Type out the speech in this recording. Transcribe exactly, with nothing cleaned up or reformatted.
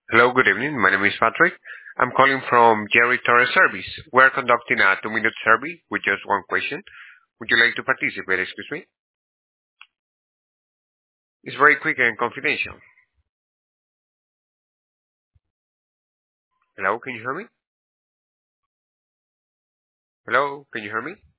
Hello, good evening. My name is Patrick. I'm calling from Jerry Torres Service. We're conducting a two-minute survey with just one question. Would you like to participate? Excuse me. It's very quick and confidential. Hello, can you hear me? Hello, can you hear me?